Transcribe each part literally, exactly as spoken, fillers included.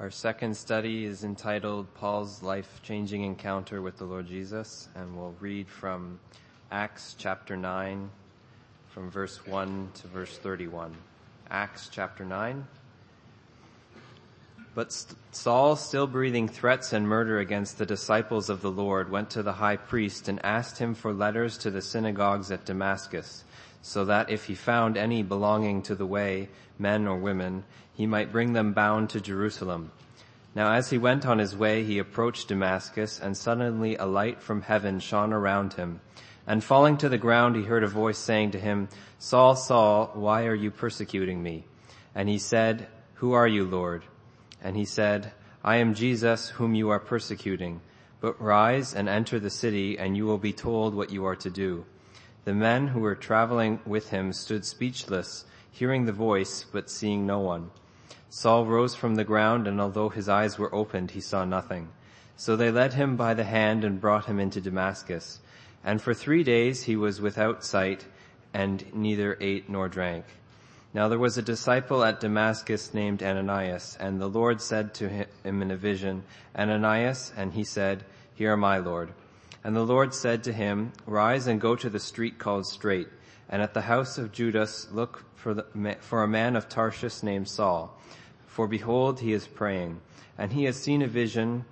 Our second study is entitled Paul's Life-Changing Encounter with the Lord Jesus, and we'll read from Acts chapter nine, from verse one to verse thirty-one. Acts chapter nine. But Saul, still breathing threats and murder against the disciples of the Lord, went to the high priest and asked him for letters to the synagogues at Damascus, so that if he found any belonging to the way, men or women, he might bring them bound to Jerusalem. Now as he went on his way, he approached Damascus, and suddenly a light from heaven shone around him. And falling to the ground, he heard a voice saying to him, "Saul, Saul, why are you persecuting me?" And he said, "Who are you, Lord?" And he said, "I am Jesus, whom you are persecuting. But rise and enter the city, and you will be told what you are to do." The men who were traveling with him stood speechless, hearing the voice, but seeing no one. Saul rose from the ground, and although his eyes were opened, he saw nothing. So they led him by the hand and brought him into Damascus. And for three days he was without sight, and neither ate nor drank. Now there was a disciple at Damascus named Ananias, and the Lord said to him in a vision, "Ananias," and he said, "Here am I, Lord." And the Lord said to him, "Rise and go to the street called Straight, and at the house of Judas look for, the, for a man of Tarshish named Saul. For behold, he is praying, and he has seen a vision,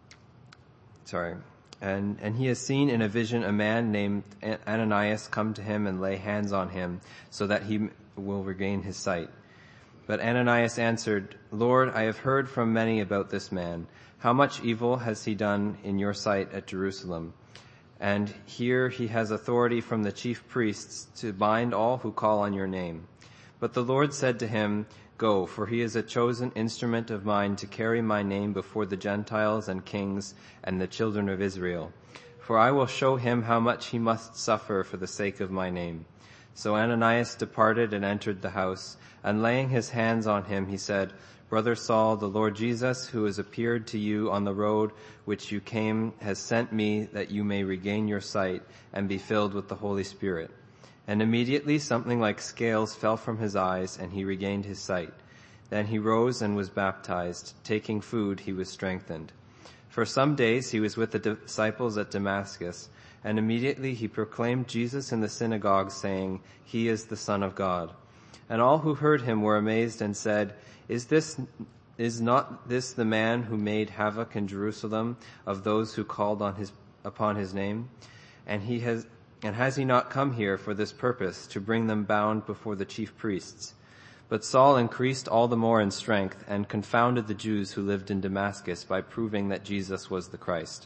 sorry, and, and he has seen in a vision a man named Ananias come to him and lay hands on him, so that he will regain his sight." But Ananias answered, "Lord, I have heard from many about this man. How much evil has he done in your sight at Jerusalem? And here he has authority from the chief priests to bind all who call on your name." But the Lord said to him, "Go, for he is a chosen instrument of mine to carry my name before the Gentiles and kings and the children of Israel. For I will show him how much he must suffer for the sake of my name." So Ananias departed and entered the house, and laying his hands on him, he said, "Brother Saul, the Lord Jesus, who has appeared to you on the road which you came, has sent me that you may regain your sight and be filled with the Holy Spirit." And immediately something like scales fell from his eyes, and he regained his sight. Then he rose and was baptized. Taking food, he was strengthened. For some days he was with the disciples at Damascus, and immediately he proclaimed Jesus in the synagogue, saying, "He is the Son of God." And all who heard him were amazed and said, Is this, is not this the man who made havoc in Jerusalem of those who called on his, upon his name? And he has, and has he not come here for this purpose, to bring them bound before the chief priests? But Saul increased all the more in strength, and confounded the Jews who lived in Damascus by proving that Jesus was the Christ.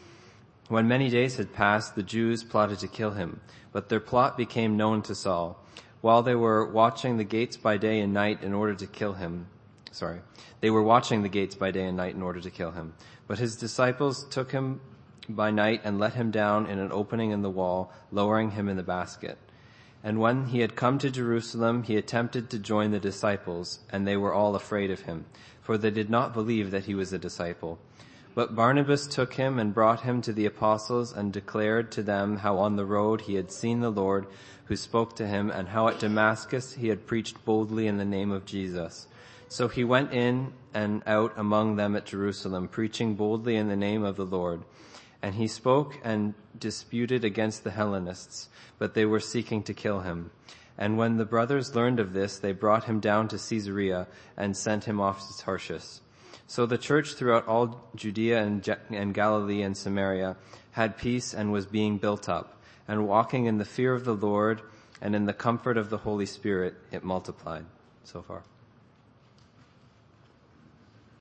When many days had passed, the Jews plotted to kill him, but their plot became known to Saul. While they were watching the gates by day and night in order to kill him, sorry, they were watching the gates by day and night in order to kill him. But his disciples took him by night and let him down in an opening in the wall, lowering him in the basket. And when he had come to Jerusalem, he attempted to join the disciples, and they were all afraid of him, for they did not believe that he was a disciple. But Barnabas took him and brought him to the apostles, and declared to them how on the road he had seen the Lord, who spoke to him, and how at Damascus he had preached boldly in the name of Jesus. So he went in and out among them at Jerusalem, preaching boldly in the name of the Lord. And he spoke and disputed against the Hellenists, but they were seeking to kill him. And when the brothers learned of this, they brought him down to Caesarea and sent him off to Tarshish. So the church throughout all Judea and, and Galilee and Samaria had peace and was being built up, and walking in the fear of the Lord and in the comfort of the Holy Spirit, it multiplied. So far.